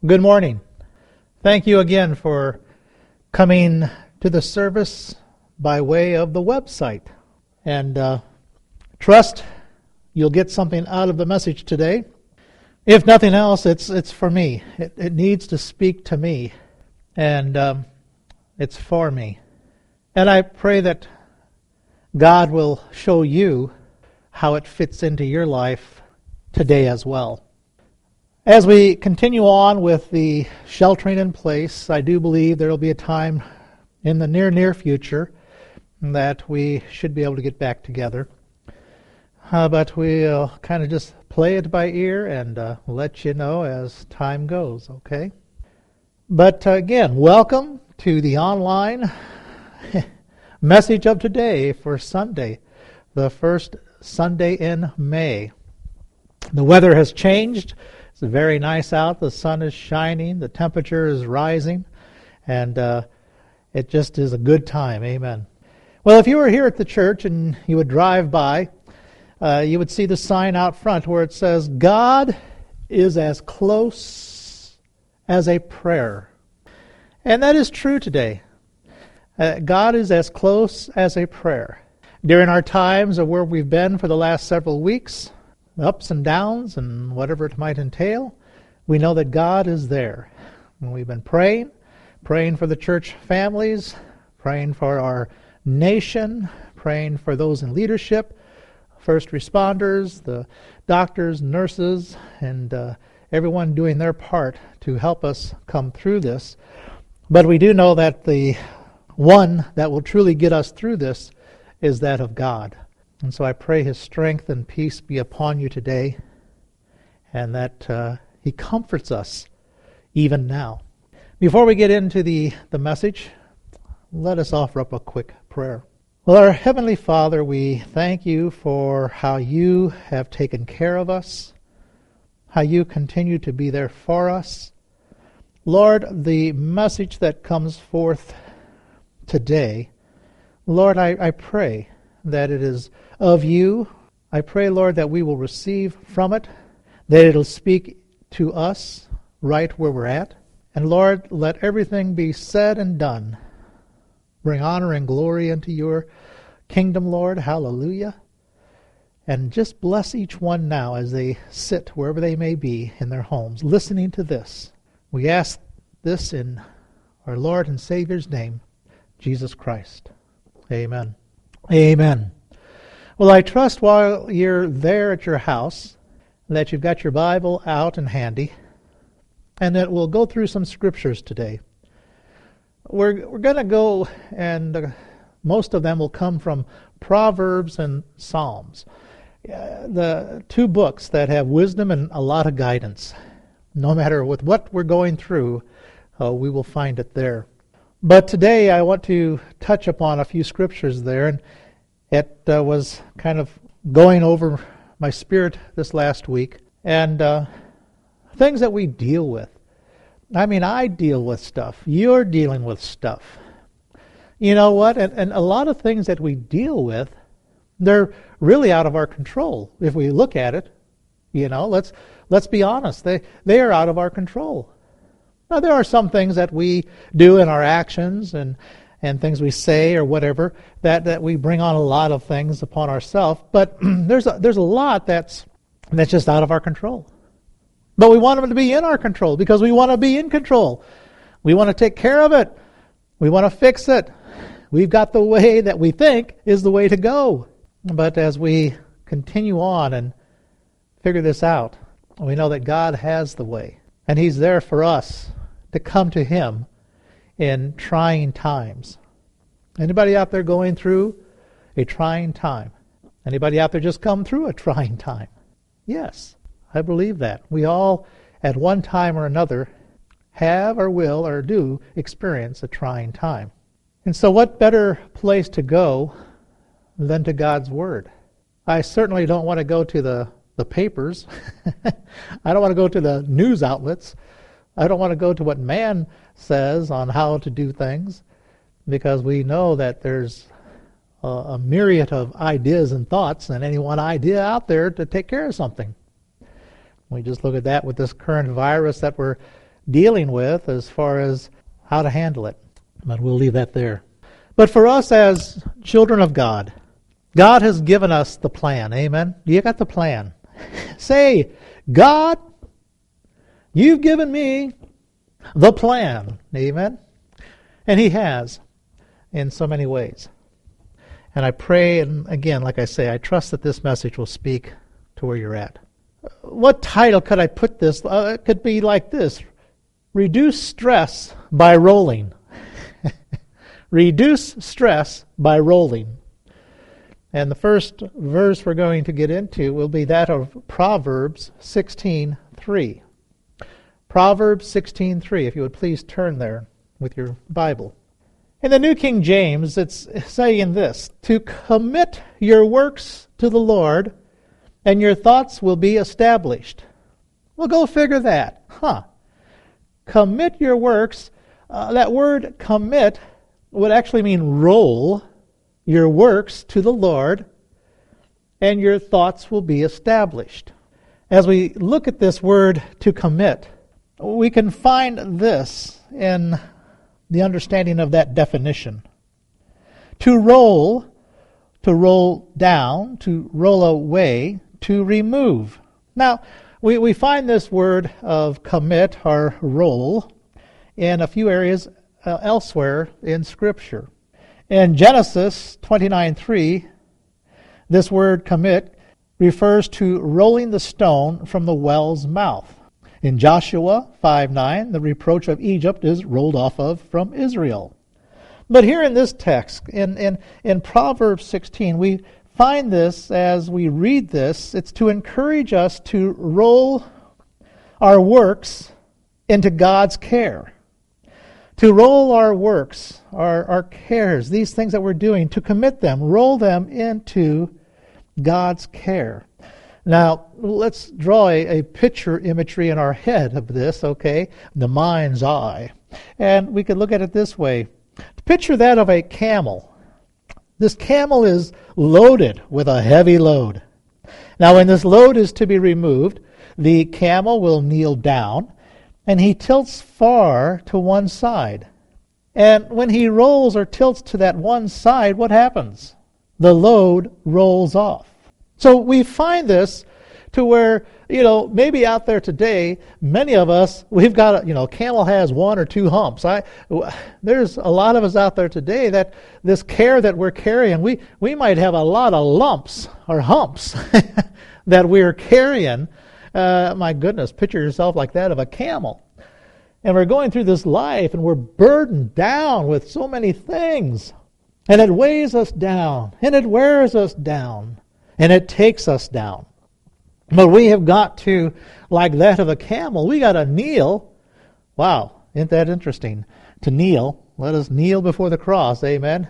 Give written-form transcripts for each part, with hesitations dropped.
Good morning. Thank you again for coming to the service by way of the website. And trust you'll get something out of the message today. If nothing else, it's for me. It needs to speak to me. And it's for me. And I pray that God will show you how it fits into your life today as well. As we continue on with the sheltering in place, I do believe there will be a time in the near future that we should be able to get back together. But we'll kind of just play it by ear and let you know as time goes, okay? But again, welcome to the online message of today for Sunday, the first Sunday in May. The weather has changed. It's very nice out. The sun is shining. The temperature is rising. And it just is a good time. Amen. Well, if you were here at the church and you would drive by, you would see the sign out front where it says, God is as close as a prayer. And that is true today. God is as close as a prayer. During our times of where we've been for the last several weeks, ups and downs and whatever it might entail, we know that God is there. And we've been praying for the church families, praying for our nation, praying for those in leadership, first responders, the doctors, nurses, and everyone doing their part to help us come through this. But we do know that the one that will truly get us through this is that of God. And so I pray His strength and peace be upon you today, and that He comforts us even now. Before we get into the message, let us offer up a quick prayer. Well, our Heavenly Father, we thank you for how you have taken care of us, how you continue to be there for us. Lord, the message that comes forth today, Lord, I pray that it is of you. I pray, Lord, that we will receive from it, that it'll speak to us right where we're at. And Lord, let everything be said and done. Bring honor and glory into your kingdom, Lord. Hallelujah. And just bless each one now as they sit wherever they may be in their homes, listening to this. We ask this in our Lord and Savior's name, Jesus Christ. Amen. Amen. Well, I trust while you're there at your house that you've got your Bible out and handy, and that we'll go through some scriptures today. We're going to go, and most of them will come from Proverbs and Psalms, the two books that have wisdom and a lot of guidance. No matter with what we're going through, we will find it there. But today I want to touch upon a few scriptures there, and it was kind of going over my spirit this last week, and things that we deal with. I mean, I deal with stuff. You're dealing with stuff. You know what? And a lot of things that we deal with, they're really out of our control. If we look at it, you know, let's be honest. They are out of our control. Now, there are some things that we do in our actions and things we say or whatever that we bring on a lot of things upon ourselves. But there's a lot that's just out of our control. But we want them to be in our control because we want to be in control. We want to take care of it. We want to fix it. We've got the way that we think is the way to go. But as we continue on and figure this out, we know that God has the way. And He's there for us to come to Him in trying times. Anybody out there going through a trying time? Anybody out there just come through a trying time? Yes, I believe that. We all, at one time or another, have or will or do experience a trying time. And so what better place to go than to God's Word? I certainly don't want to go to the papers. I don't want to go to the news outlets. I don't want to go to what man says on how to do things, because we know that there's a myriad of ideas and thoughts and any one idea out there to take care of something. We just look at that with this current virus that we're dealing with as far as how to handle it. But we'll leave that there. But for us as children of God, God has given us the plan. Amen? You got the plan. Say, God, you've given me the plan. Amen? And He has in so many ways. And I pray, and again, like I say, I trust that this message will speak to where you're at. What title could I put this? It could be like this: Reduce stress by rolling. Reduce stress by rolling. And the first verse we're going to get into will be that of Proverbs 16:3. Proverbs 16:3, if you would please turn there with your Bible. In the New King James, it's saying this: to commit your works to the Lord, and your thoughts will be established. Well, go figure that. Commit your works. That word commit would actually mean roll your works to the Lord, and your thoughts will be established. As we look at this word to commit, we can find this in the understanding of that definition. To roll down, to roll away, to remove. Now, we find this word of commit or roll in a few areas elsewhere in Scripture. In Genesis 29:3, this word commit refers to rolling the stone from the well's mouth. In Joshua 5:9, the reproach of Egypt is rolled off of from Israel. But here in this text, in Proverbs 16, we find this as we read this. It's to encourage us to roll our works into God's care. To roll our works, our cares, these things that we're doing, to commit them, roll them into God's care. Now, let's draw a picture imagery in our head of this, okay? The mind's eye. And we could look at it this way. Picture that of a camel. This camel is loaded with a heavy load. Now, when this load is to be removed, the camel will kneel down, and he tilts far to one side. And when he rolls or tilts to that one side, what happens? The load rolls off. So we find this to where, maybe out there today, many of us, we've got, camel has one or two humps. There's a lot of us out there today that this care that we're carrying, we might have a lot of lumps or humps that we're carrying. My goodness, picture yourself like that of a camel. And we're going through this life and we're burdened down with so many things. And it weighs us down, and it wears us down, and it takes us down. But we have got to, like that of a camel, we got to kneel. Wow, isn't that interesting? To kneel. Let us kneel before the cross, amen?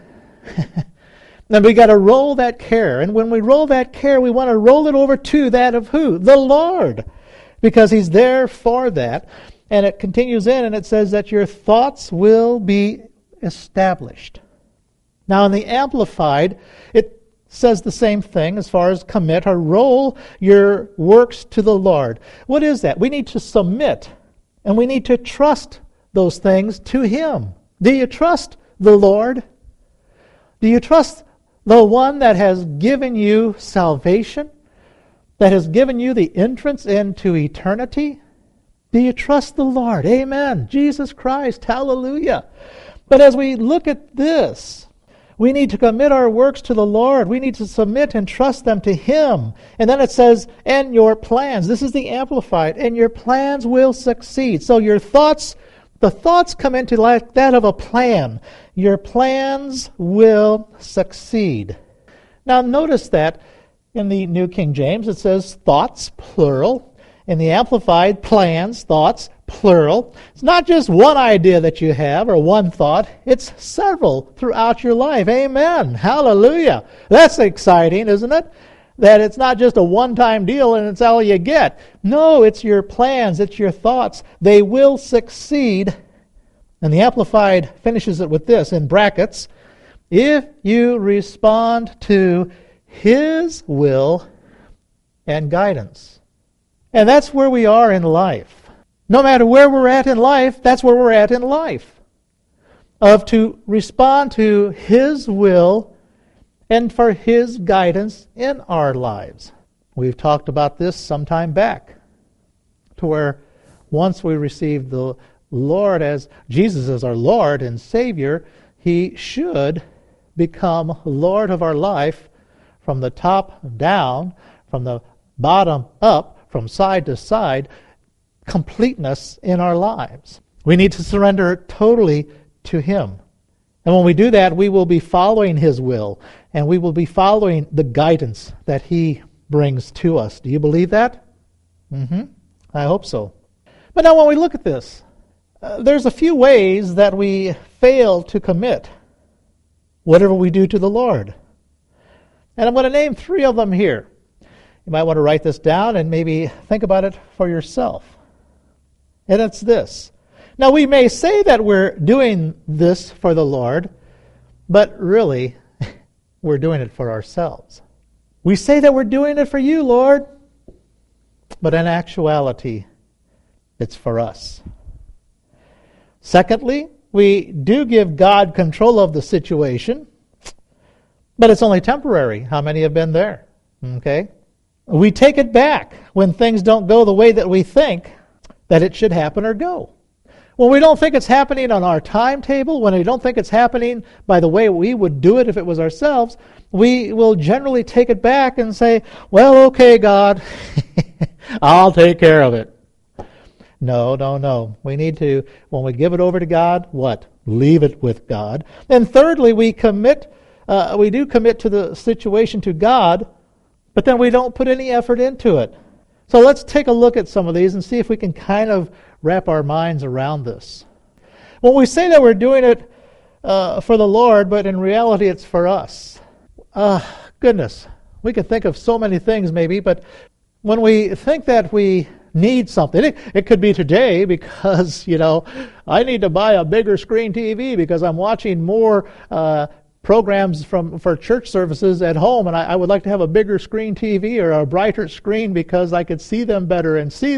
Then we got to roll that care. And when we roll that care, we want to roll it over to that of who? The Lord. Because He's there for that. And it continues in and it says that your thoughts will be established. Now in the Amplified, it says the same thing as far as commit or roll your works to the Lord. What is that? We need to submit and we need to trust those things to Him. Do you trust the Lord? Do you trust the one that has given you salvation? That has given you the entrance into eternity? Do you trust the Lord? Amen. Jesus Christ. Hallelujah. But as we look at this, we need to commit our works to the Lord. We need to submit and trust them to Him. And then it says, and your plans. This is the Amplified. And your plans will succeed. So your thoughts, the thoughts come into like that of a plan. Your plans will succeed. Now notice that in the New King James it says thoughts, plural. In the Amplified, plans, thoughts, plural. It's not just one idea that you have or one thought. It's several throughout your life. Amen. Hallelujah. That's exciting, isn't it? That it's not just a one-time deal and it's all you get. No, it's your plans. It's your thoughts. They will succeed. And the Amplified finishes it with this in brackets. If you respond to His will and guidance. And that's where we are in life. No matter where we're at in life, that's where we're at in life. Of to respond to His will and for His guidance in our lives. We've talked about this some time back, to where once we receive the Lord as Jesus as our Lord and Savior, He should become Lord of our life from the top down, from the bottom up, from side to side, completeness in our lives. We need to surrender totally to Him. And when we do that, we will be following His will, and we will be following the guidance that He brings to us. Do you believe that? I hope so. But now when we look at this, there's a few ways that we fail to commit whatever we do to the Lord. And I'm going to name 3 of them here. You might want to write this down and maybe think about it for yourself. And it's this. Now, we may say that we're doing this for the Lord, but really, we're doing it for ourselves. We say that we're doing it for you, Lord, but in actuality, it's for us. Secondly, we do give God control of the situation, but it's only temporary. How many have been there? Okay? We take it back when things don't go the way that we think that it should happen or go. When we don't think it's happening on our timetable, when we don't think it's happening by the way we would do it if it was ourselves, we will generally take it back and say, well, okay, God, I'll take care of it. No. We need to, when we give it over to God, what? Leave it with God. And thirdly, we do commit to the situation to God, but then we don't put any effort into it. So let's take a look at some of these and see if we can kind of wrap our minds around this. When we say that we're doing it for the Lord, but in reality it's for us. Goodness, we could think of so many things maybe, but when we think that we need something, it could be today because, I need to buy a bigger screen TV because I'm watching more programs for church services at home, and I would like to have a bigger screen TV or a brighter screen because I could see them better.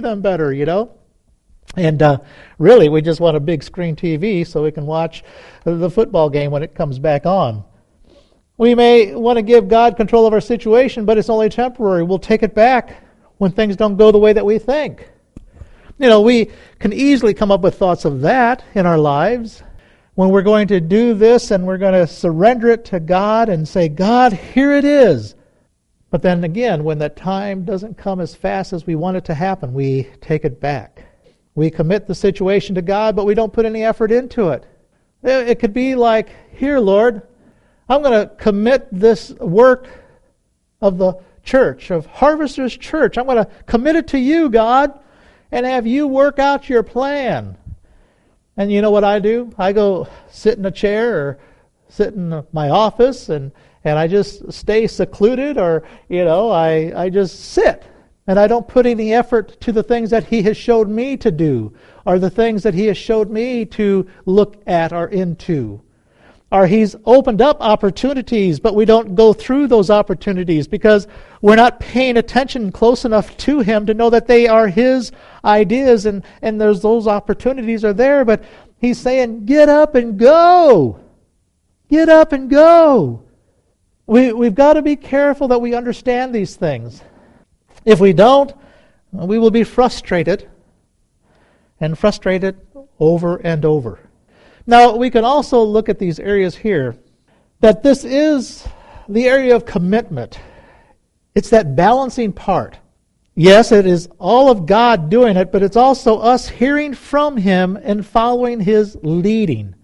And really, we just want a big screen TV so we can watch the football game when it comes back on. We may want to give God control of our situation, but it's only temporary. We'll take it back when things don't go the way that we think. We can easily come up with thoughts of that in our lives. When we're going to do this and we're going to surrender it to God and say, God, here it is. But then again, when that time doesn't come as fast as we want it to happen, we take it back. We commit the situation to God, but we don't put any effort into it. It could be like, here, Lord, I'm going to commit this work of the church, of Harvesters Church. I'm going to commit it to you, God, and have you work out your plan. And you know what I do? I go sit in a chair or sit in my office and I just stay secluded, or, I just sit. And I don't put any effort to the things that He has showed me to do, or the things that He has showed me to look at or into. Or He's opened up opportunities, but we don't go through those opportunities because we're not paying attention close enough to Him to know that they are His ideas, and those opportunities are there, but He's saying, get up and go. Get up and go. We've got to be careful that we understand these things. If we don't, we will be frustrated, and frustrated over and over. Now, we can also look at these areas here, that this is the area of commitment. It's that balancing part. Yes, it is all of God doing it, but it's also us hearing from Him and following His leading.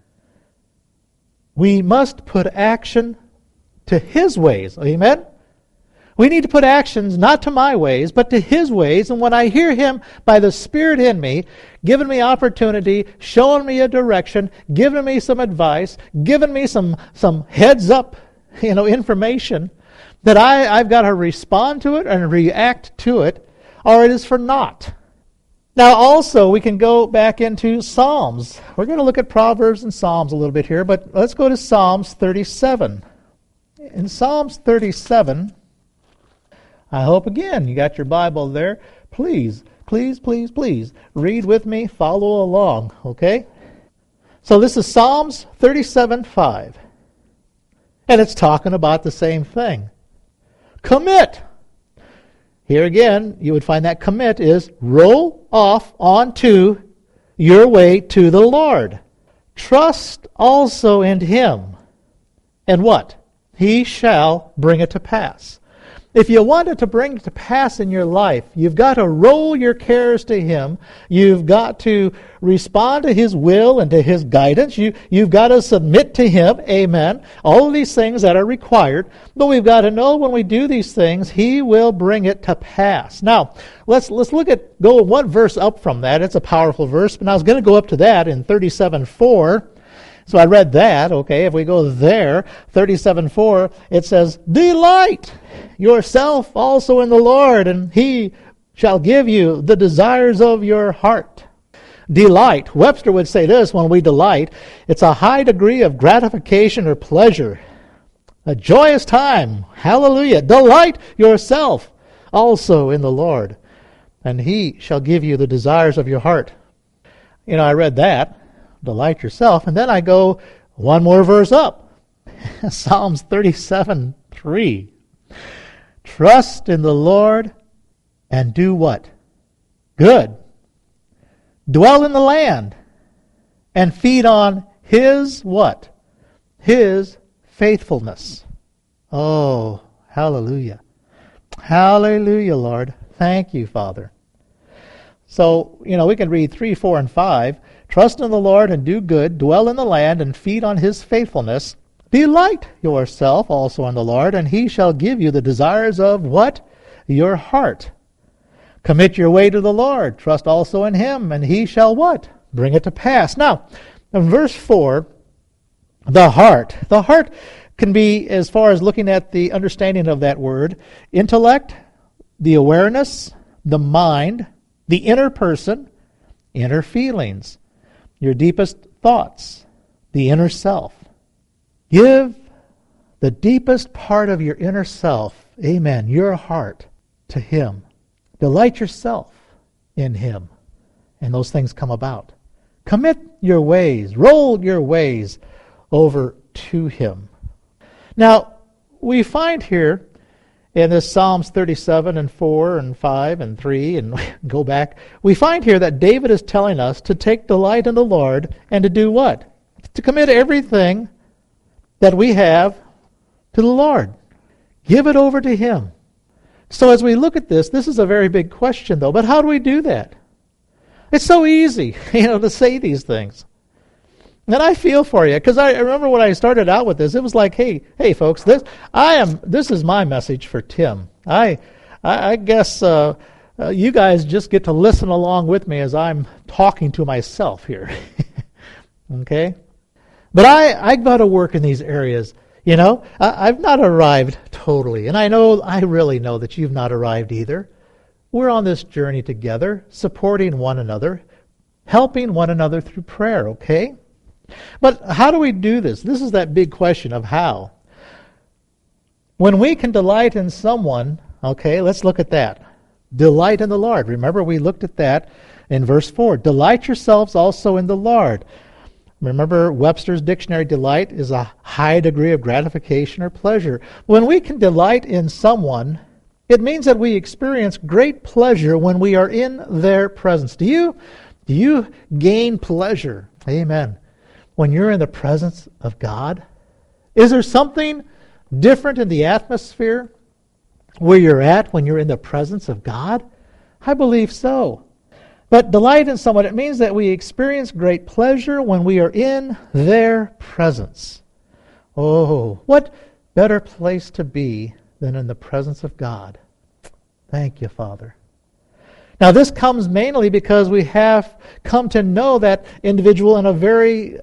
We must put action to His ways. Amen? We need to put actions not to my ways, but to His ways. And when I hear Him by the Spirit in me, giving me opportunity, showing me a direction, giving me some advice, giving me some heads up, information, that I've got to respond to it and react to it, or it is for naught. Now also, we can go back into Psalms. We're going to look at Proverbs and Psalms a little bit here, but let's go to Psalms 37. In Psalms 37, I hope again you got your Bible there. Please Please, please, please read with me, follow along, okay? So this is Psalms 37:5. And it's talking about the same thing. Commit. Here again, you would find that commit is roll off onto your way to the Lord. Trust also in Him. And what? He shall bring it to pass. If you want it to bring it to pass in your life, you've got to roll your cares to Him. You've got to respond to His will and to His guidance. You've got to submit to Him. Amen. All of these things that are required. But we've got to know when we do these things, He will bring it to pass. Now, let's go one verse up from that. It's a powerful verse. But I was going to go up to that in 37:4. So I read that, okay. If we go there, 37:4, it says, delight yourself also in the Lord, and He shall give you the desires of your heart. Delight. Webster would say this when we delight. It's a high degree of gratification or pleasure. A joyous time. Hallelujah. Delight yourself also in the Lord, and He shall give you the desires of your heart. You know, I read that. Delight yourself. And then I go one more verse up. Psalms 37:3. Trust in the Lord and do what? Good. Dwell in the land and feed on His what? His faithfulness. Oh, hallelujah. Hallelujah, Lord. Thank you, Father. So, we can read 3, 4, and 5. Trust in the Lord and do good. Dwell in the land and feed on His faithfulness. Delight yourself also in the Lord, and He shall give you the desires of what? Your heart. Commit your way to the Lord. Trust also in Him, and He shall what? Bring it to pass. Now, in verse 4, the heart. The heart can be, as far as looking at the understanding of that word, intellect, the awareness, the mind, the inner person, inner feelings, your deepest thoughts, the inner self. Give the deepest part of your inner self, amen, your heart, to Him. Delight yourself in Him, and those things come about. Commit your ways, roll your ways over to Him. Now, we find here in this Psalms 37 and 4 and 5 and 3 and go back, we find here that David is telling us to take delight in the Lord and to do what? To commit everything that we have to the Lord. Give it over to Him. So as we look at this is a very big question though, but how do we do that? It's so easy, to say these things. And I feel for you, because I remember when I started out with this, it was like, hey folks, this is my message for Tim. I guess you guys just get to listen along with me as I'm talking to myself here. Okay? But I got to work in these areas. I've not arrived totally, and I really know that you've not arrived either. We're on this journey together, supporting one another, helping one another through prayer, okay? But how do we do this? This is that big question of how. When we can delight in someone, okay, let's look at that. Delight in the Lord. Remember, we looked at that in verse 4. Delight yourselves also in the Lord. Remember, Webster's dictionary, delight is a high degree of gratification or pleasure. When we can delight in someone, it means that we experience great pleasure when we are in their presence. Do you gain pleasure? Amen. When you're in the presence of God? Is there something different in the atmosphere where you're at when you're in the presence of God? I believe so. But delight in someone, it means that we experience great pleasure when we are in their presence. Oh, what better place to be than in the presence of God? Thank you, Father. Now, this comes mainly because we have come to know that individual in a very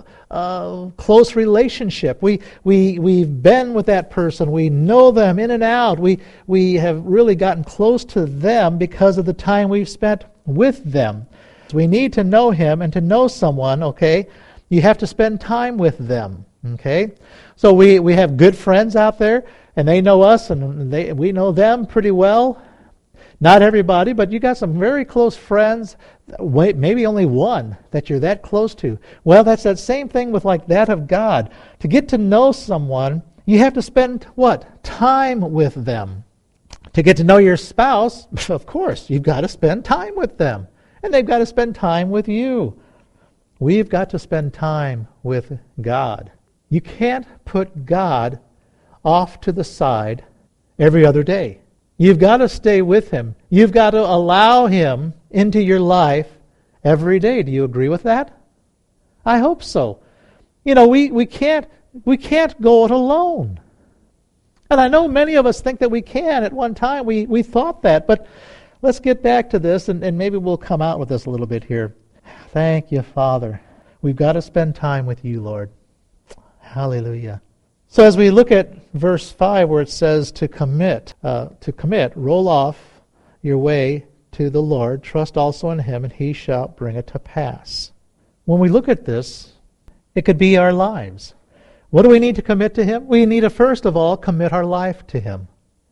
close relationship. We've been with that person. We know them in and out. We have really gotten close to them because of the time we've spent with them. So we need to know Him, and to know someone, okay, you have to spend time with them, okay? So we have good friends out there, and they know us, and we know them pretty well. Not everybody, but you got some very close friends, maybe only one that you're that close to. Well, that's that same thing with like that of God. To get to know someone, you have to spend what? Time with them. To get to know your spouse, of course, you've got to spend time with them. And they've got to spend time with you. We've got to spend time with God. You can't put God off to the side every other day. You've got to stay with Him. You've got to allow Him into your life every day. Do you agree with that? I hope so. You know, we can't go it alone. And I know many of us think that we can. At one time we thought that, but let's get back to this, and maybe we'll come out with this a little bit here. Thank you, Father. We've got to spend time with you, Lord. Hallelujah. So as we look at verse 5 where it says to commit, roll off your way to the Lord, trust also in Him, and He shall bring it to pass. When we look at this, it could be our lives. What do we need to commit to Him? We need to first of all commit our life to Him.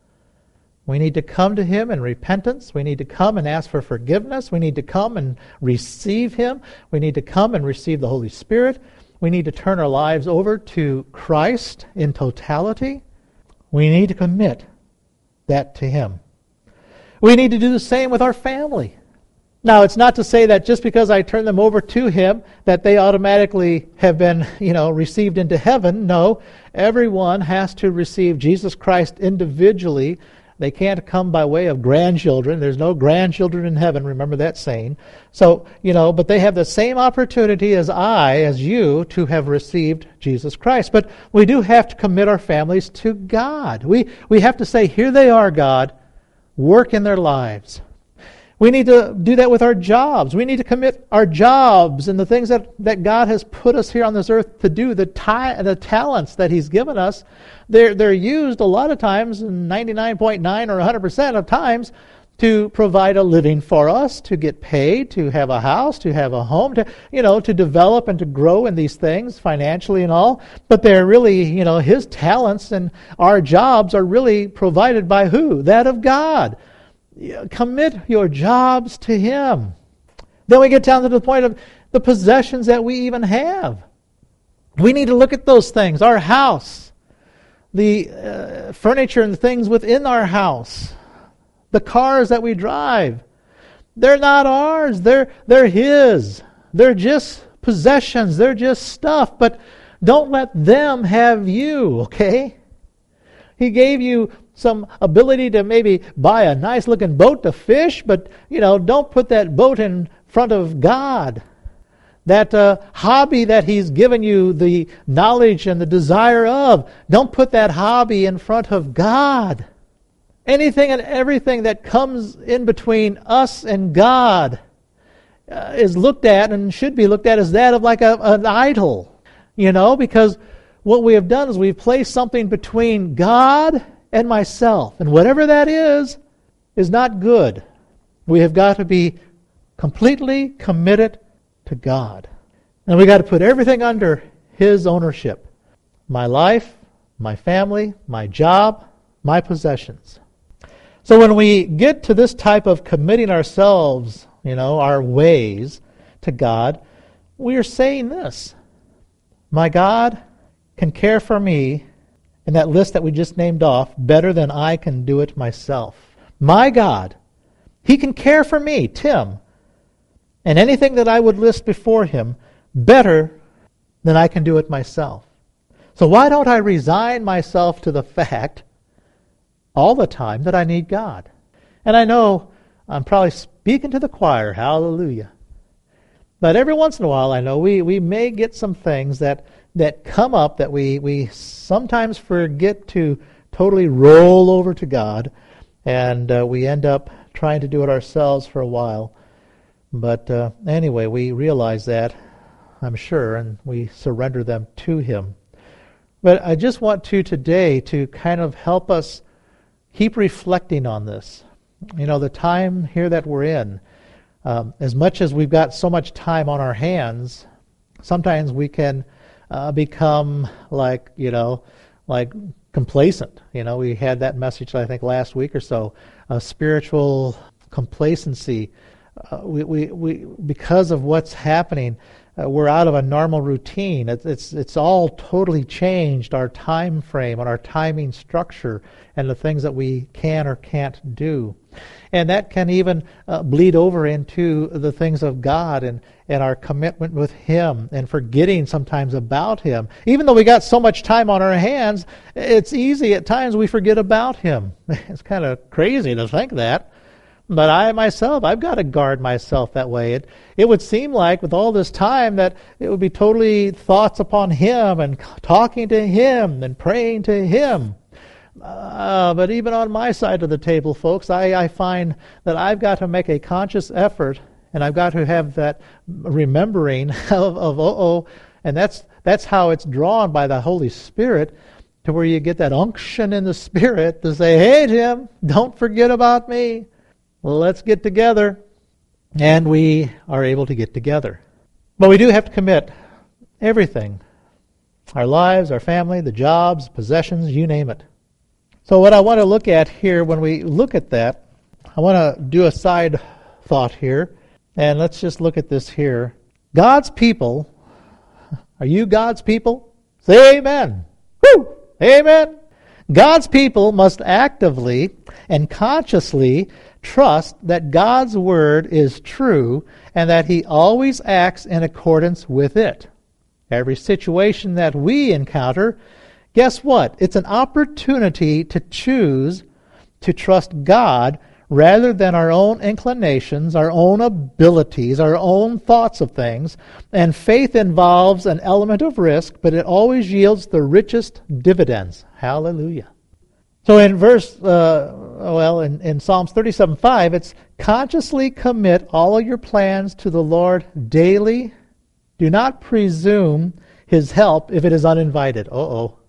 We need to come to Him in repentance. We need to come and ask for forgiveness. We need to come and receive Him. We need to come and receive the Holy Spirit. We need to turn our lives over to Christ in totality. We need to commit that to Him. We need to do the same with our family. Now, it's not to say that just because I turn them over to Him that they automatically have been, received into heaven. No, everyone has to receive Jesus Christ individually. They can't come by way of grandchildren. There's no grandchildren in heaven, remember that saying. So, but they have the same opportunity as you, to have received Jesus Christ. But we do have to commit our families to God. We have to say, here they are, God, work in their lives. We need to do that with our jobs. We need to commit our jobs and the things that God has put us here on this earth to do, the talents that He's given us. They're used a lot of times, 99.9 or 100% of times, to provide a living for us, to get paid, to have a house, to have a home, to develop and to grow in these things financially and all. But they're really, His talents and our jobs are really provided by who? That of God. Commit your jobs to Him. Then we get down to the point of the possessions that we even have. We need to look at those things. Our house, the furniture and the things within our house, the cars that we drive. They're not ours. They're His. They're just possessions. They're just stuff. But don't let them have you, okay? He gave you some ability to maybe buy a nice-looking boat to fish, but, don't put that boat in front of God. That hobby that He's given you the knowledge and the desire of, don't put that hobby in front of God. Anything and everything that comes in between us and God is looked at and should be looked at as that of like an idol, because what we have done is we've placed something between God and myself. And whatever that is not good. We have got to be completely committed to God. And we got to put everything under His ownership. My life, my family, my job, my possessions. So when we get to this type of committing ourselves, our ways to God, we are saying this: my God can care for me in that list that we just named off better than I can do it myself. My God, He can care for me, Tim, and anything that I would list before Him better than I can do it myself. So why don't I resign myself to the fact all the time that I need God? And I know I'm probably speaking to the choir, hallelujah. But every once in a while, I know we may get some things that come up that we sometimes forget to totally roll over to God, and we end up trying to do it ourselves for a while. But anyway, we realize that, I'm sure, and we surrender them to Him. But I just want to today to kind of help us keep reflecting on this. The time here that we're in, as much as we've got so much time on our hands, sometimes we can become like complacent. We had that message, I think, last week or so. Spiritual complacency. We because of what's happening, we're out of a normal routine. It's all totally changed, our time frame and our timing structure and the things that we can or can't do. And that can even bleed over into the things of God and our commitment with Him and forgetting sometimes about Him. Even though we got so much time on our hands, it's easy at times we forget about Him. It's kind of crazy to think that. But I myself, I've got to guard myself that way. It would seem like with all this time that it would be totally thoughts upon Him and talking to Him and praying to Him. But even on my side of the table, folks, I find that I've got to make a conscious effort, and I've got to have that remembering of and that's how it's drawn by the Holy Spirit, to where you get that unction in the Spirit to say, hey, Jim, don't forget about me. Let's get together. And we are able to get together. But we do have to commit everything. Our lives, our family, the jobs, possessions, you name it. So what I want to look at here, when we look at that, I want to do a side thought here. And let's just look at this here. God's people, are you God's people? Say amen. Woo! Amen. God's people must actively and consciously trust that God's Word is true and that He always acts in accordance with it. Every situation that we encounter, guess what? It's an opportunity to choose to trust God rather than our own inclinations, our own abilities, our own thoughts of things. And faith involves an element of risk, but it always yields the richest dividends. Hallelujah. So in in Psalms 37:5, it's consciously commit all your plans to the Lord daily. Do not presume His help if it is uninvited. Hello.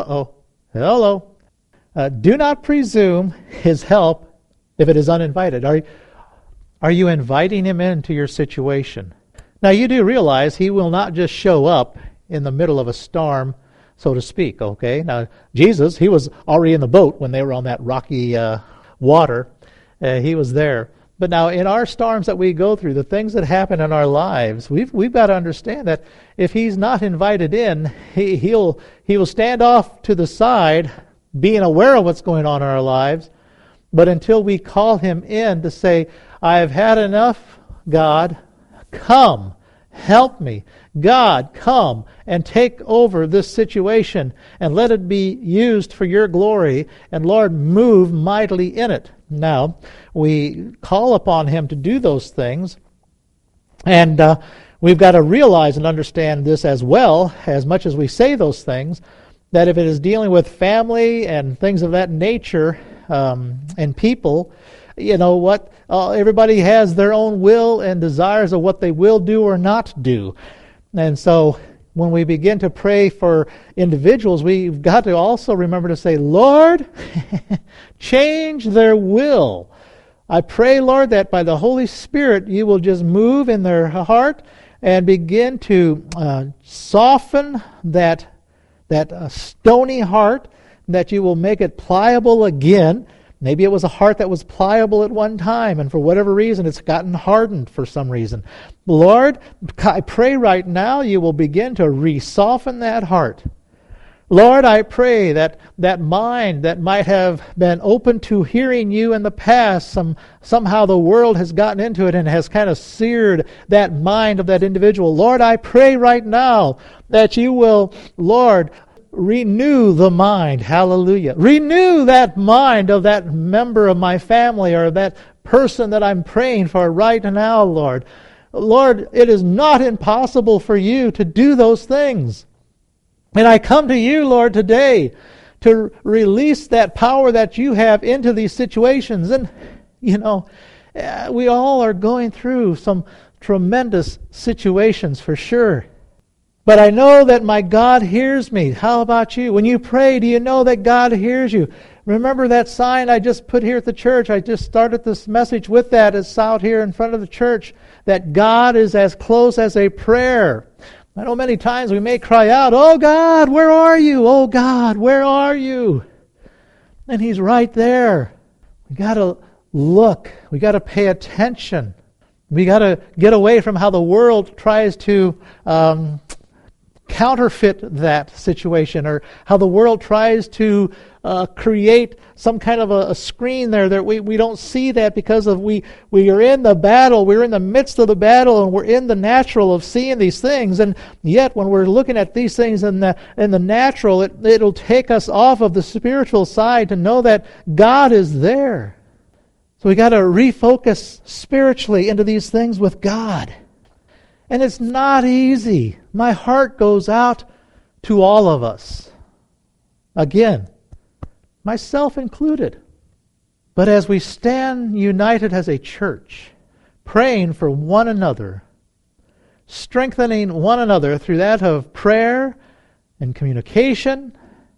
Do not presume His help if it is uninvited. Are you inviting Him into your situation? Now you do realize He will not just show up in the middle of a storm, so to speak, okay? Now, Jesus, He was already in the boat when they were on that rocky water. He was there. But now, in our storms that we go through, the things that happen in our lives, we've got to understand that if He's not invited in, He will stand off to the side, being aware of what's going on in our lives. But until we call Him in to say, I have had enough, God, come. Help me. God, come and take over this situation and let it be used for your glory. And Lord, move mightily in it. Now, we call upon Him to do those things. And we've got to realize and understand this as well, as much as we say those things, that if it is dealing with family and things of that nature and people, you know what? Everybody has their own will and desires of what they will do or not do. And so when we begin to pray for individuals, we've got to also remember to say, Lord, change their will. I pray, Lord, that by the Holy Spirit you will just move in their heart and begin to soften that stony heart, that you will make it pliable again. Maybe it was a heart that was pliable at one time, and for whatever reason it's gotten hardened for some reason. Lord, I pray right now you will begin to re-soften that heart. Lord, I pray that that mind that might have been open to hearing you in the past, somehow the world has gotten into it and has kind of seared that mind of that individual. Lord, I pray right now that you will, Lord, renew the mind. Hallelujah. Renew that mind of that member of my family or that person that I'm praying for right now, Lord. Lord, it is not impossible for you to do those things. And I come to you, Lord, today to release that power that you have into these situations. And, you know, we all are going through some tremendous situations for sure. But I know that my God hears me. How about you? When you pray, do you know that God hears you? Remember that sign I just put here at the church? I just started this message with that. It's out here in front of the church, that God is as close as a prayer. I know many times we may cry out, "Oh God, where are you? Oh God, where are you?" And He's right there. We got to look. We got to pay attention. We got to get away from how the world tries to counterfeit that situation, or how the world tries to create some kind of a screen there that we don't see that, because of we are in the battle, we're in the midst of the battle, and we're in the natural of seeing these things. And yet when we're looking at these things in the natural, it'll take us off of the spiritual side to know that God is there. So we got to refocus spiritually into these things with God. And it's not easy. My heart goes out to all of us. Again, myself included. But as we stand united as a church, praying for one another, strengthening one another through that of prayer and communication,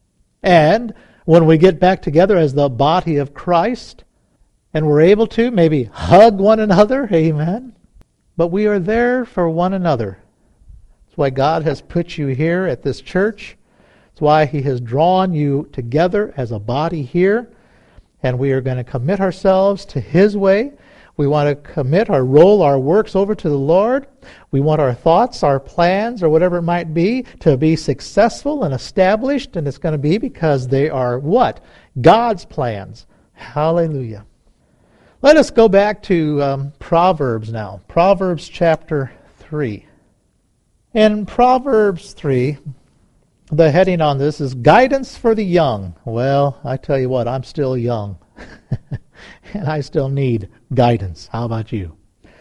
and when we get back together as the body of Christ, and we're able to maybe hug one another, amen. But we are there for one another. That's why God has put you here at this church. That's why He has drawn you together as a body here. And we are going to commit ourselves to His way. We want to commit our role, our works over to the Lord. We want our thoughts, our plans, or whatever it might be, to be successful and established. And it's going to be because they are what? God's plans. Hallelujah. Let us go back to Proverbs now. Proverbs chapter 3. In Proverbs 3, the heading on this is Guidance for the Young. Well, I tell you what, I'm still young. And I still need guidance. How about you?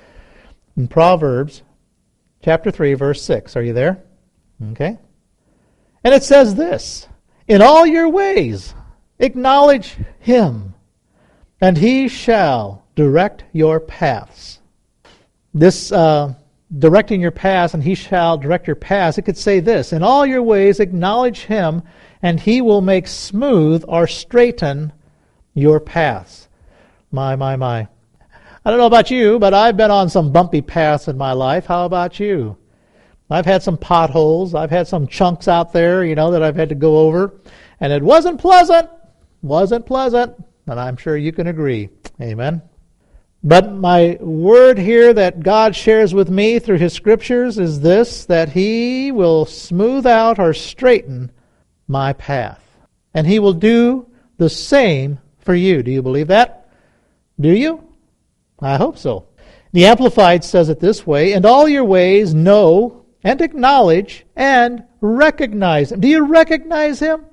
In Proverbs chapter 3, verse 6. Are you there? Okay. And it says this, In all your ways acknowledge Him, and He shall direct your paths. This directing your paths, and He shall direct your paths, it could say this, In all your ways acknowledge Him, and He will make smooth or straighten your paths. My. I don't know about you, but I've been on some bumpy paths in my life. How about you? I've had some potholes. I've had some chunks out there, that I've had to go over. And it wasn't pleasant. And I'm sure you can agree. Amen. But my word here that God shares with me through His Scriptures is this, that He will smooth out or straighten my path. And He will do the same for you. Do you believe that? Do you? I hope so. The Amplified says it this way, In all your ways know and acknowledge and recognize Him. Do you recognize Him?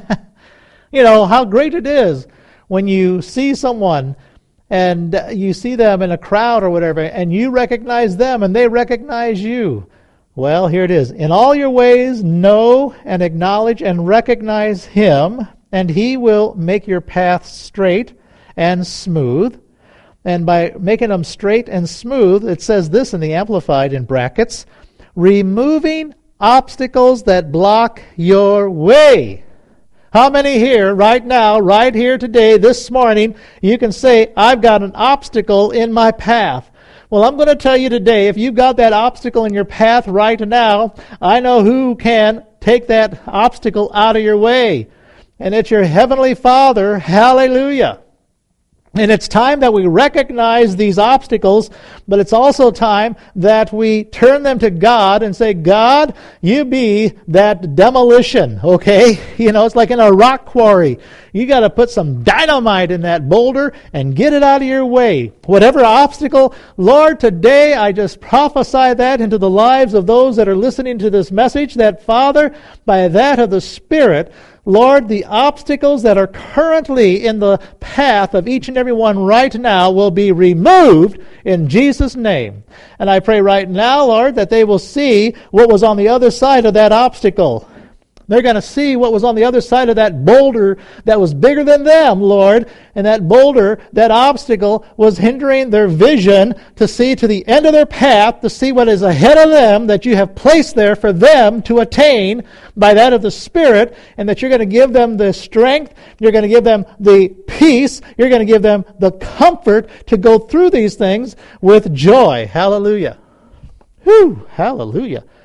How great it is when you see someone and you see them in a crowd or whatever, and you recognize them and they recognize you. Well, here it is. In all your ways, know and acknowledge and recognize Him, and He will make your path straight and smooth. And by making them straight and smooth, it says this in the Amplified in brackets, removing obstacles that block your way. How many here, right now, right here today, this morning, you can say, I've got an obstacle in my path? Well, I'm going to tell you today, if you've got that obstacle in your path right now, I know who can take that obstacle out of your way. And it's your Heavenly Father. Hallelujah. And it's time that we recognize these obstacles, but it's also time that we turn them to God and say, God, you be that demolition, okay? It's like in a rock quarry. You got to put some dynamite in that boulder and get it out of your way. Whatever obstacle, Lord, today I just prophesy that into the lives of those that are listening to this message, that Father, by that of the Spirit, Lord, the obstacles that are currently in the path of each and every one right now will be removed in Jesus' name. And I pray right now, Lord, that they will see what was on the other side of that obstacle. They're going to see what was on the other side of that boulder that was bigger than them, Lord. And that boulder, that obstacle, was hindering their vision to see to the end of their path, to see what is ahead of them that you have placed there for them to attain by that of the Spirit, and that you're going to give them the strength, you're going to give them the peace, you're going to give them the comfort to go through these things with joy. Hallelujah. Whew, hallelujah.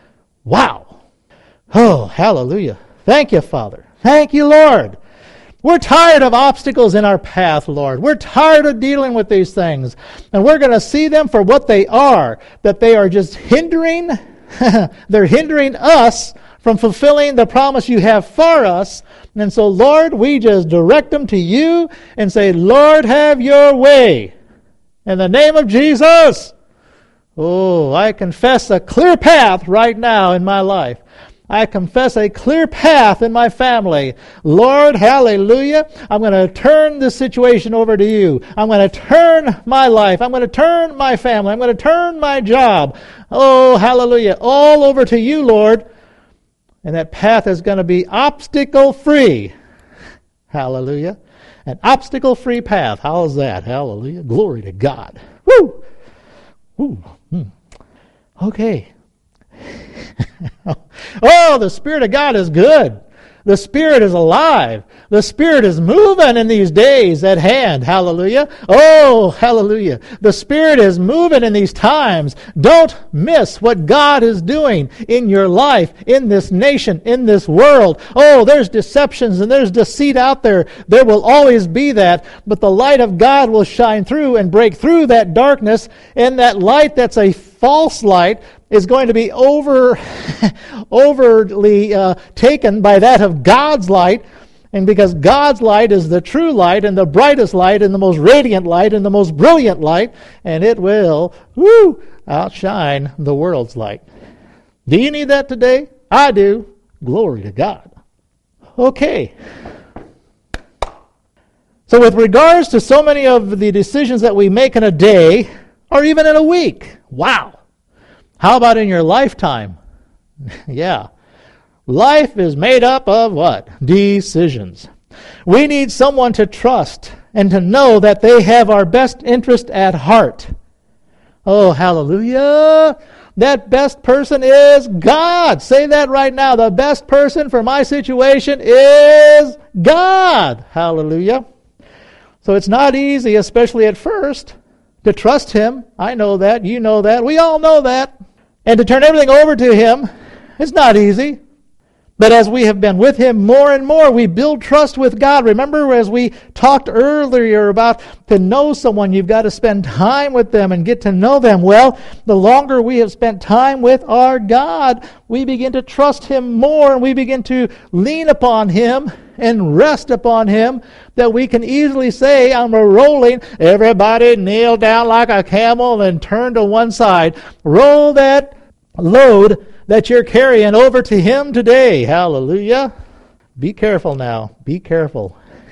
Wow. Oh, hallelujah. Thank you, Father. Thank you, Lord. We're tired of obstacles in our path, Lord. We're tired of dealing with these things. And we're going to see them for what they are, that they are just hindering, they're hindering us from fulfilling the promise you have for us. And so, Lord, we just direct them to you and say, Lord, have your way. In the name of Jesus. Oh, I confess a clear path right now in my life. I confess a clear path in my family. Lord, hallelujah. I'm going to turn this situation over to you. I'm going to turn my life. I'm going to turn my family. I'm going to turn my job. Oh, hallelujah. All over to you, Lord. And that path is going to be obstacle-free. Hallelujah. An obstacle-free path. How is that? Hallelujah. Glory to God. Woo! Woo. Okay. Oh, the Spirit of God is good. The Spirit is alive. The Spirit is moving in these days at hand. Hallelujah. Oh, hallelujah. The Spirit is moving in these times. Don't miss what God is doing in your life, in this nation, in this world. Oh, there's deceptions and there's deceit out there. There will always be that. But the light of God will shine through and break through that darkness. And that light that's a false light is going to be overly taken by that of God's light. And because God's light is the true light and the brightest light and the most radiant light and the most brilliant light, and it will, outshine the world's light. Do you need that today? I do. Glory to God. Okay. So with regards to so many of the decisions that we make in a day, or even in a week, wow. How about in your lifetime? Yeah. Life is made up of what? Decisions. We need someone to trust and to know that they have our best interest at heart. Oh, hallelujah. That best person is God. Say that right now. The best person for my situation is God. Hallelujah. So it's not easy, especially at first, to trust Him. I know that. You know that. We all know that. And to turn everything over to Him, it's not easy. But as we have been with Him more and more, we build trust with God. Remember, as we talked earlier about to know someone, you've got to spend time with them and get to know them. Well, the longer we have spent time with our God, we begin to trust Him more, and we begin to lean upon Him and rest upon Him, that we can easily say, I'm rolling. Everybody kneel down like a camel and turn to one side. Roll that load that you're carrying over to Him today. Hallelujah. Be careful now. Be careful.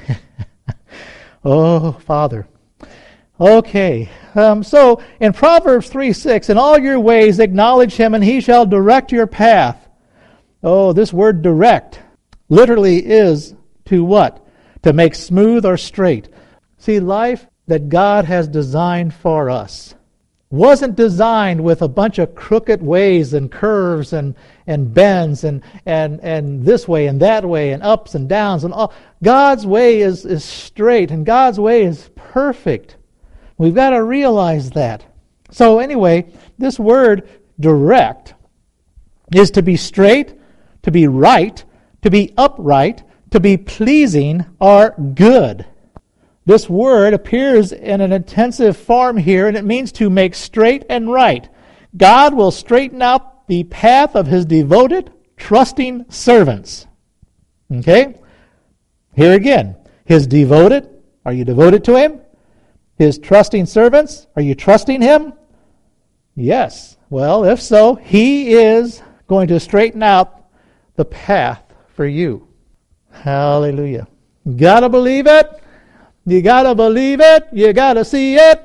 Oh, Father. Okay. So in Proverbs 3:6, in all your ways acknowledge Him, and He shall direct your path. Oh, this word direct literally is to what? To make smooth or straight. See, life that God has designed for us wasn't designed with a bunch of crooked ways and curves and bends and this way and that way and ups and downs and all. God's way is straight, and God's way is perfect. We've got to realize that. So anyway, this word direct is to be straight, to be right, to be upright, to be pleasing or good. This word appears in an intensive form here, and it means to make straight and right. God will straighten out the path of His devoted, trusting servants. Okay? Here again, His devoted, are you devoted to Him? His trusting servants, are you trusting Him? Yes. Well, if so, He is going to straighten out the path for you. Hallelujah. You gotta believe it. You got to believe it. You got to see it.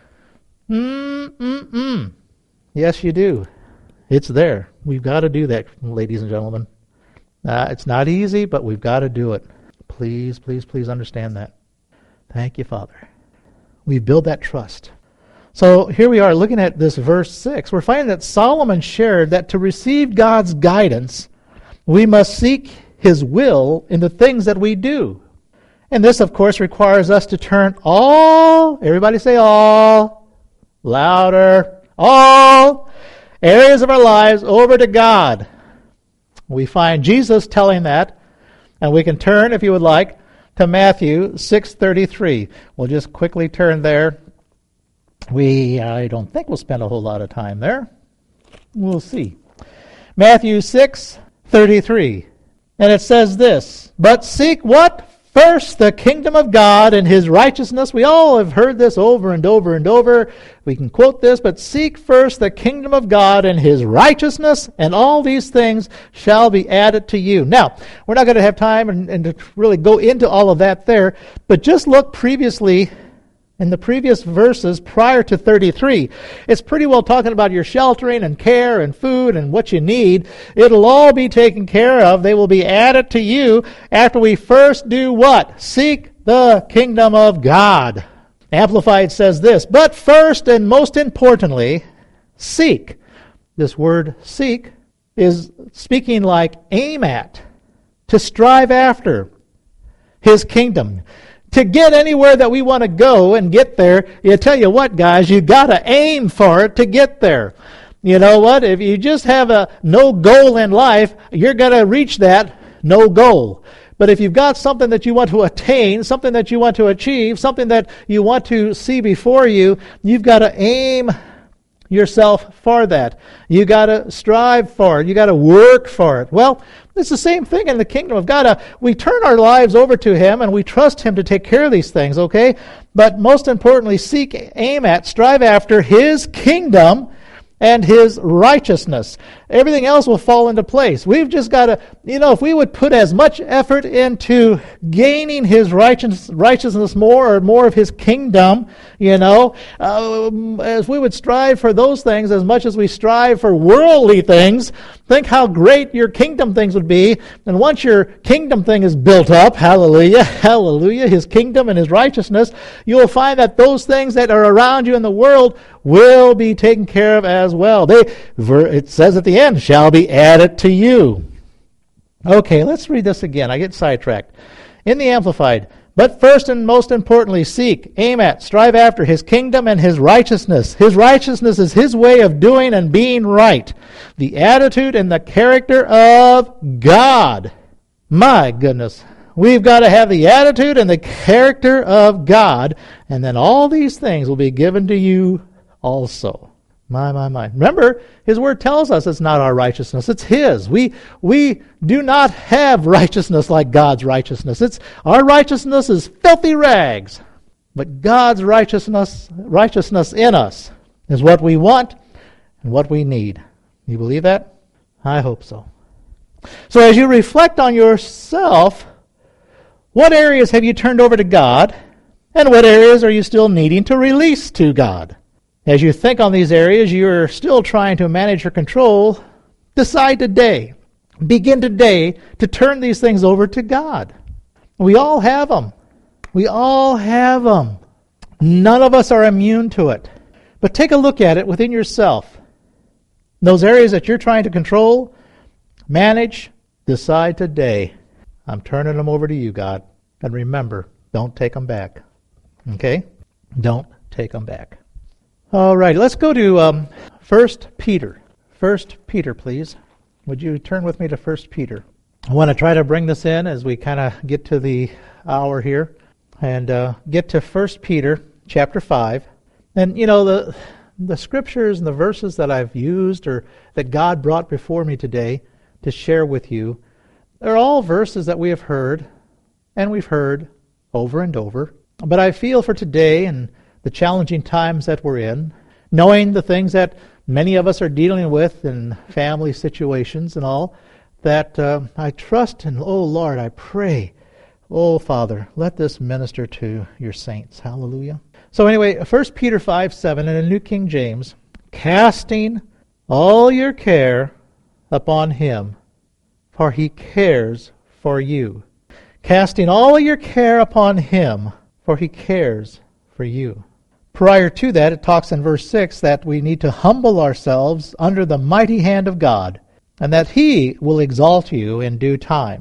Yes, you do. It's there. We've got to do that, ladies and gentlemen. It's not easy, but we've got to do it. Please, please, please understand that. Thank you, Father. We build that trust. So here we are looking at this verse 6. We're finding that Solomon shared that to receive God's guidance, we must seek His will in the things that we do. And this, of course, requires us to turn all, everybody say all, louder, all areas of our lives over to God. We find Jesus telling that, and we can turn, if you would like, to Matthew 6:33. We'll just quickly turn there. I don't think we'll spend a whole lot of time there. We'll see. Matthew 6:33. And it says this, "But seek what? First the kingdom of God and his righteousness." We all have heard this over and over and over. We can quote this, but seek first the kingdom of God and his righteousness, and all these things shall be added to you. Now, we're not going to have time and to really go into all of that there, but just look previously in the previous verses prior to 33. It's pretty well talking about your sheltering and care and food and what you need. It'll all be taken care of. They will be added to you after we first do what? Seek the kingdom of God. Amplified says this, "But first and most importantly, seek." This word seek is speaking like aim at, to strive after his kingdom. To get anywhere that we want to go and get there, you tell you what, guys, you got to aim for it to get there. You know what? If you just have a no goal in life, you're going to reach that no goal. But if you've got something that you want to attain, something that you want to achieve, something that you want to see before you, you've got to aim yourself for that. You got to strive for it. You got to work for it. Well, it's the same thing in the kingdom of God. We turn our lives over to him and we trust him to take care of these things, okay? But most importantly, seek, aim at, strive after his kingdom and his righteousness. Everything else will fall into place. We've just got to, if we would put as much effort into gaining his righteousness more of his kingdom, as we would strive for those things as much as we strive for worldly things, think how great your kingdom things would be. And once your kingdom thing is built up, hallelujah, hallelujah, his kingdom and his righteousness, you will find that those things that are around you in the world will be taken care of as well. It says at the end, shall be added to you. Okay, let's read this again. I get sidetracked. In the Amplified, "But first and most importantly, seek, aim at, strive after his kingdom and his righteousness." His righteousness is his way of doing and being right. The attitude and the character of God. My goodness. We've got to have the attitude and the character of God, and then all these things will be given to you also. My. Remember, his word tells us it's not our righteousness, it's his. We do not have righteousness like God's righteousness. Our righteousness is filthy rags. But God's righteousness in us is what we want and what we need. You believe that? I hope so. So as you reflect on yourself, what areas have you turned over to God, and what areas are you still needing to release to God? As you think on these areas you're still trying to manage or control, decide today, begin today to turn these things over to God. We all have them. We all have them. None of us are immune to it. But take a look at it within yourself. Those areas that you're trying to control, manage, decide today. I'm turning them over to you, God. And remember, don't take them back. Okay? Don't take them back. All right, let's go to 1 Peter. 1 Peter, please. Would you turn with me to 1 Peter? I want to try to bring this in as we kind of get to the hour here and get to 1 Peter chapter 5. And, the scriptures and the verses that I've used or that God brought before me today to share with you, they're all verses that we have heard, and we've heard over and over. But I feel for today and the challenging times that we're in, knowing the things that many of us are dealing with in family situations and all, that I trust and, oh Lord, I pray, oh Father, let this minister to your saints. Hallelujah. So anyway, 1 Peter 5:7 in the New King James, "Casting all your care upon him, for he cares for you." Casting all your care upon him, for he cares for you. Prior to that, it talks in verse 6 that we need to humble ourselves under the mighty hand of God, and that he will exalt you in due time.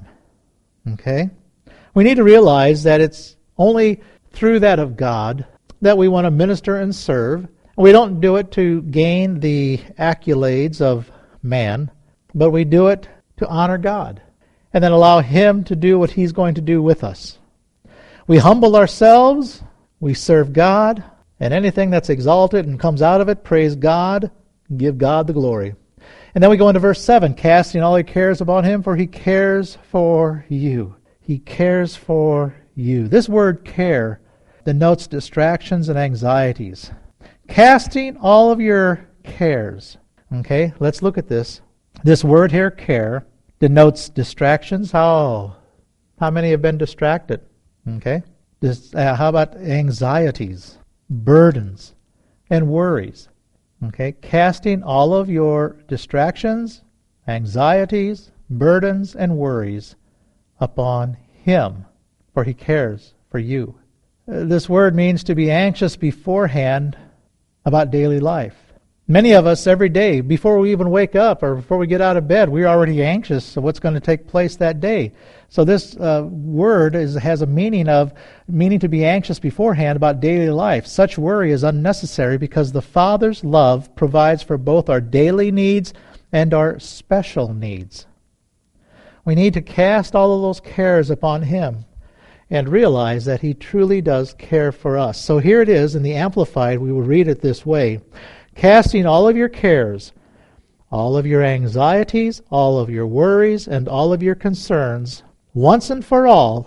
Okay? We need to realize that it's only through that of God that we want to minister and serve. We don't do it to gain the accolades of man, but we do it to honor God, and then allow Him to do what He's going to do with us. We humble ourselves, we serve God, and anything that's exalted and comes out of it, praise God, give God the glory. And then we go into verse 7, casting all your cares upon Him, for He cares for you. He cares for you. This word care denotes distractions and anxieties. Casting all of your cares. Okay, let's look at this. This word here, care, denotes distractions. How many have been distracted? Okay. How about anxieties, burdens, and worries? Okay. Casting all of your distractions, anxieties, burdens, and worries upon Him, for He cares for you. This word means to be anxious beforehand about daily life. Many of us every day, before we even wake up or before we get out of bed, we're already anxious of what's going to take place that day. So this word has a meaning to be anxious beforehand about daily life. Such worry is unnecessary because the Father's love provides for both our daily needs and our special needs. We need to cast all of those cares upon Him and realize that He truly does care for us. So here it is in the Amplified, we will read it this way. Casting all of your cares, all of your anxieties, all of your worries, and all of your concerns, once and for all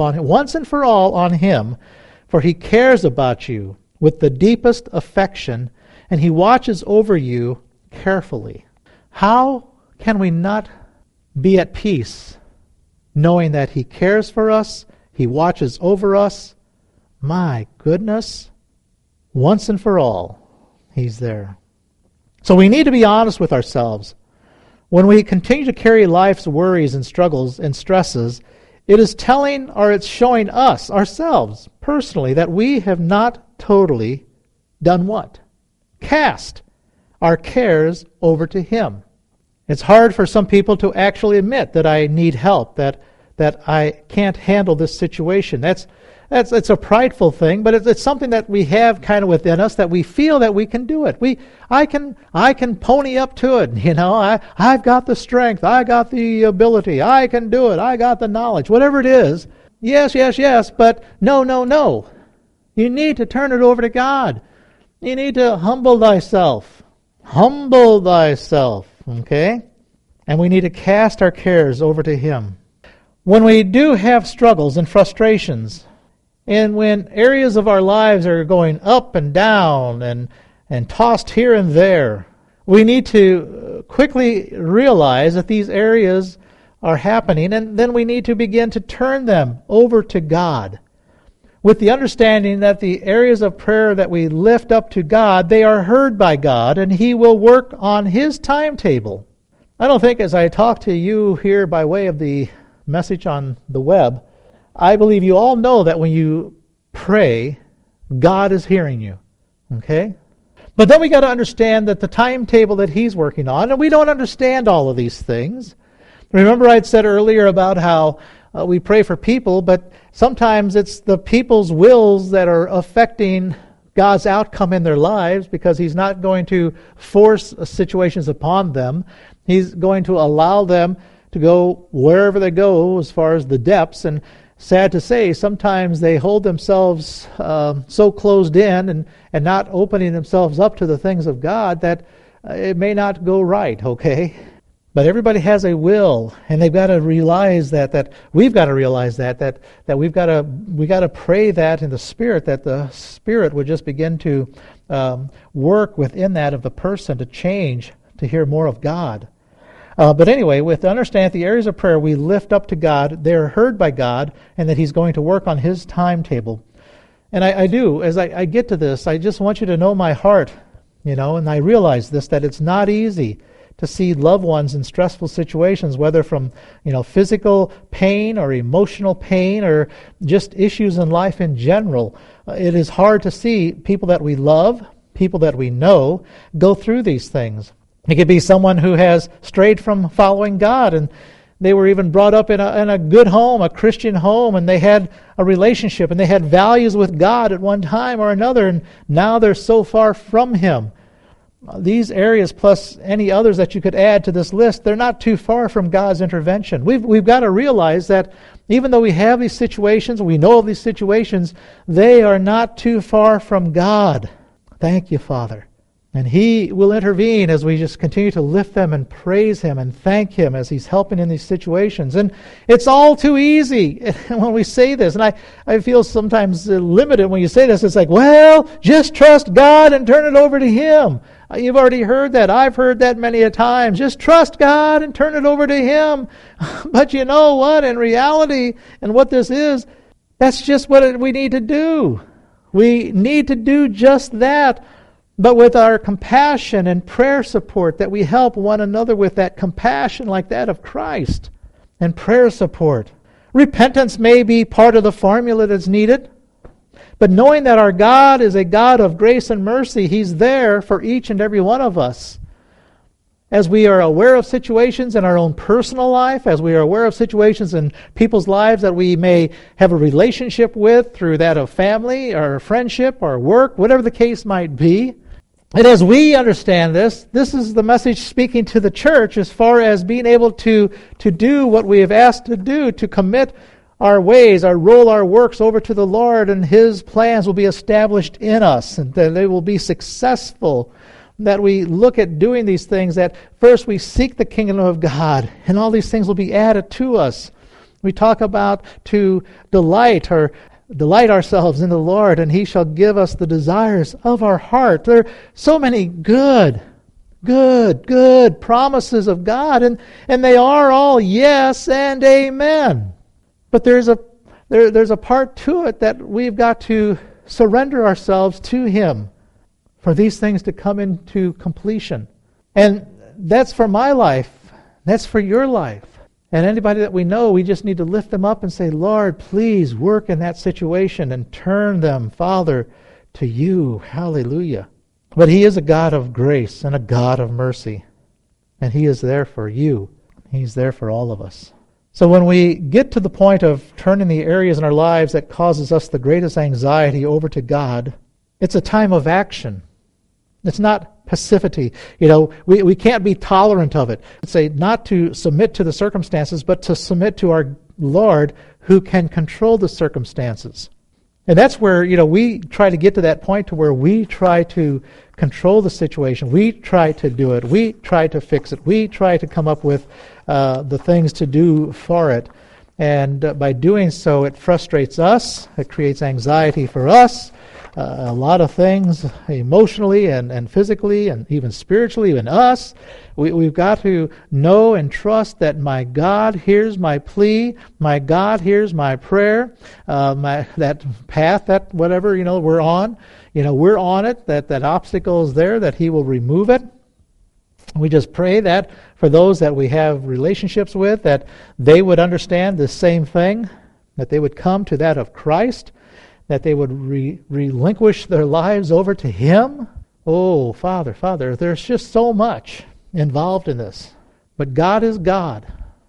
on Him, for He cares about you with the deepest affection, and He watches over you carefully. How can we not be at peace knowing that He cares for us, He watches over us? My goodness, once and for all, He's there. So we need to be honest with ourselves. When we continue to carry life's worries and struggles and stresses, it is telling or it's showing us, ourselves, personally, that we have not totally done what? Cast our cares over to Him. It's hard for some people to actually admit that I need help, that I can't handle this situation. It's a prideful thing, but it's something that we have kind of within us that we feel that we can do it. I can pony up to it. I've got the strength. I got the ability. I can do it. I got the knowledge. Whatever it is, yes, but no. You need to turn it over to God. You need to humble thyself. Humble thyself, okay? And we need to cast our cares over to Him. When we do have struggles and frustrations, and when areas of our lives are going up and down and tossed here and there, we need to quickly realize that these areas are happening, and then we need to begin to turn them over to God, with the understanding that the areas of prayer that we lift up to God, they are heard by God, and He will work on His timetable. I don't think as I talk to you here by way of the message on the web, I believe you all know that when you pray, God is hearing you. Okay? But then we got to understand that the timetable that He's working on, and we don't understand all of these things. Remember I had said earlier about how we pray for people, but sometimes it's the people's wills that are affecting God's outcome in their lives, because He's not going to force situations upon them. He's going to allow them to go wherever they go as far as the depths. And sad to say, sometimes they hold themselves so closed in and not opening themselves up to the things of God that it may not go right, okay? But everybody has a will, and they've got to realize that we've got to realize that we got to pray that in the Spirit, that the Spirit would just begin to work within that of the person to change, to hear more of God. But anyway, with understand the areas of prayer we lift up to God, they're heard by God, and that He's going to work on His timetable. And I do, as I get to this, I just want you to know my heart, and I realize this, that it's not easy to see loved ones in stressful situations, whether from physical pain or emotional pain or just issues in life in general. It is hard to see people that we love, people that we know, go through these things. It could be someone who has strayed from following God, and they were even brought up in a good home, a Christian home, and they had a relationship, and they had values with God at one time or another, and now they're so far from Him. these areas plus any others that you could add to this list, they're not too far from God's intervention. We've got to realize that even though we have these situations, we know of these situations, they are not too far from God. Thank you, Father. And He will intervene as we just continue to lift them and praise Him and thank Him as He's helping in these situations. And it's all too easy when we say this. And I feel sometimes limited when you say this. It's like, well, just trust God and turn it over to Him. You've already heard that. I've heard that many a time. Just trust God and turn it over to Him. But you know what? In reality, and what this is, that's just what we need to do. We need to do just that. But with our compassion and prayer support, that we help one another with that compassion like that of Christ and prayer support. Repentance may be part of the formula that's needed, but knowing that our God is a God of grace and mercy, He's there for each and every one of us. As we are aware of situations in our own personal life, as we are aware of situations in people's lives that we may have a relationship with through that of family or friendship or work, whatever the case might be. And as we understand this is the message speaking to the church as far as being able to do what we have asked to do, to commit our ways, roll our works over to the Lord, and His plans will be established in us, and that they will be successful. That we look at doing these things, that first we seek the kingdom of God, and all these things will be added to us. We talk about to delight ourselves in the Lord, and He shall give us the desires of our heart. There are so many good promises of God, and they are all yes and amen. But there's a part to it that we've got to surrender ourselves to Him for these things to come into completion. And that's for my life. That's for your life. And anybody that we know, we just need to lift them up and say, Lord, please work in that situation and turn them, Father, to You. Hallelujah. But He is a God of grace and a God of mercy. And He is there for you. He's there for all of us. So when we get to the point of turning the areas in our lives that causes us the greatest anxiety over to God, it's a time of action. It's not passivity. We can't be tolerant of it. Say not to submit to the circumstances, but to submit to our Lord who can control the circumstances. And that's where, we try to get to that point to where we try to control the situation. We try to do it. We try to fix it. We try to come up with the things to do for it. And by doing so, it frustrates us. It creates anxiety for us. A lot of things emotionally and physically and even spiritually, even us. We've got to know and trust that my God hears my plea, my God hears my prayer, that path, that whatever, we're on. We're on it, that obstacle is there, that He will remove it. We just pray that for those that we have relationships with, that they would understand the same thing, that they would come to that of Christ, that they would relinquish their lives over to Him. Oh, Father, there's just so much involved in this. But God is God.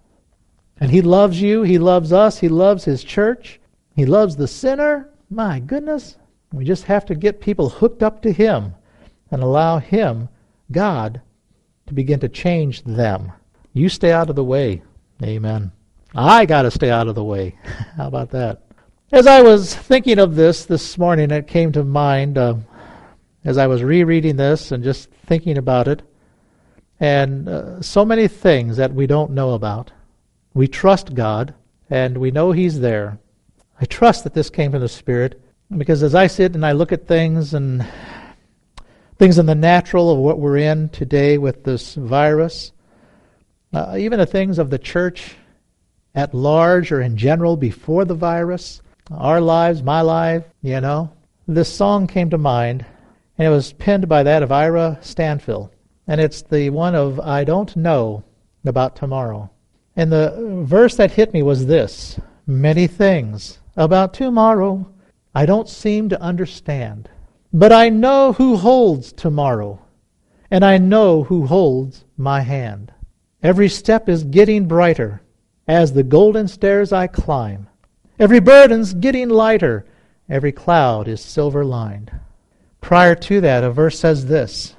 And He loves you. He loves us. He loves His church. He loves the sinner. My goodness. We just have to get people hooked up to Him and allow Him, God, to begin to change them. You stay out of the way. Amen. I got to stay out of the way. How about that? As I was thinking of this morning, it came to mind as I was rereading this and just thinking about it, and so many things that we don't know about. We trust God, and we know He's there. I trust that this came from the Spirit, because as I sit and I look at things and things in the natural of what we're in today with this virus, even the things of the church at large or in general before the virus, our lives, my life, this song came to mind, and it was penned by that of Ira Stanfill. And it's the one of I Don't Know About Tomorrow. And the verse that hit me was this: many things about tomorrow I don't seem to understand, but I know who holds tomorrow, and I know who holds my hand. Every step is getting brighter as the golden stairs I climb. Every burden's getting lighter. Every cloud is silver-lined. Prior to that, a verse says this: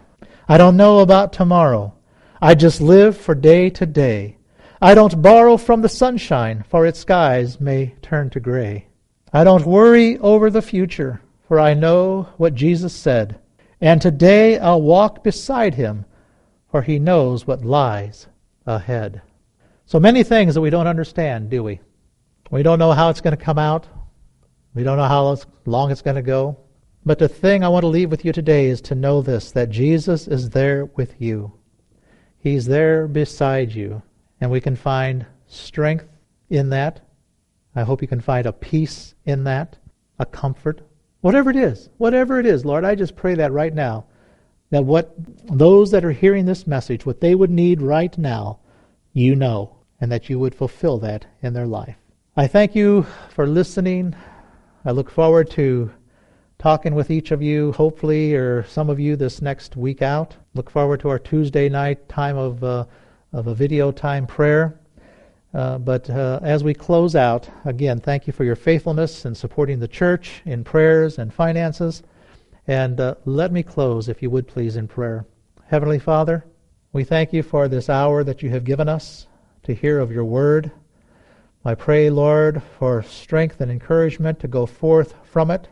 I don't know about tomorrow. I just live for day to day. I don't borrow from the sunshine, for its skies may turn to gray. I don't worry over the future, for I know what Jesus said. And today I'll walk beside him, for he knows what lies ahead. So many things that we don't understand, do we? We don't know how it's going to come out. We don't know how long it's going to go. But the thing I want to leave with you today is to know this, that Jesus is there with you. He's there beside you. And we can find strength in that. I hope you can find a peace in that, a comfort. Whatever it is, Lord, I just pray that right now, that what those that are hearing this message, what they would need right now, you know, and that you would fulfill that in their life. I thank you for listening. I look forward to talking with each of you, hopefully, or some of you this next week out. Look forward to our Tuesday night time of a video time prayer. But as we close out, again, thank you for your faithfulness in supporting the church in prayers and finances. And let me close, if you would please, in prayer. Heavenly Father, we thank you for this hour that you have given us to hear of your word. I pray, Lord, for strength and encouragement to go forth from it.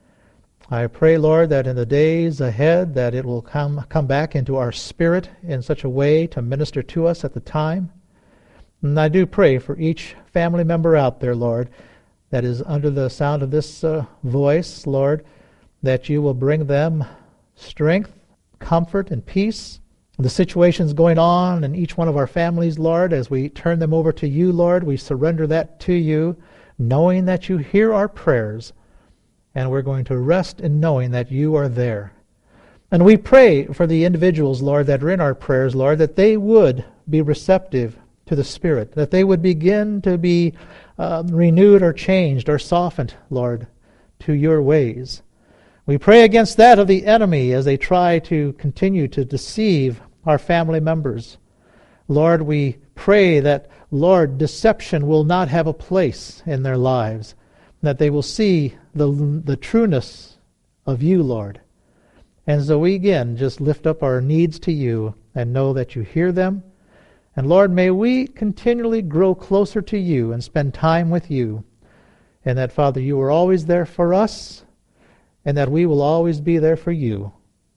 I pray, Lord, that in the days ahead that it will come back into our spirit in such a way to minister to us at the time. And I do pray for each family member out there, Lord, that is under the sound of this voice, Lord, that you will bring them strength, comfort, and peace. The situations going on in each one of our families, Lord, as we turn them over to you, Lord, we surrender that to you, knowing that you hear our prayers, and we're going to rest in knowing that you are there. And we pray for the individuals, Lord, that are in our prayers, Lord, that they would be receptive to the Spirit, that they would begin to be renewed or changed or softened, Lord, to your ways. We pray against that of the enemy as they try to continue to deceive our family members. Lord, we pray that, Lord, deception will not have a place in their lives, that they will see the trueness of you, Lord. And so we again just lift up our needs to you and know that you hear them. And Lord, may we continually grow closer to you and spend time with you. And that, Father, you are always there for us, and that we will always be there for you.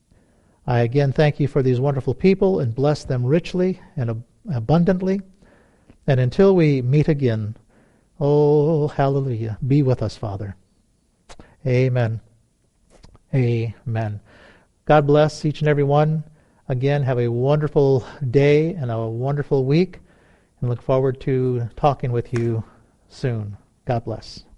I again thank you for these wonderful people and bless them richly and abundantly. And until we meet again, oh, hallelujah, be with us, Father. Amen. Amen. God bless each and every one. Again, have a wonderful day and a wonderful week, and look forward to talking with you soon. God bless.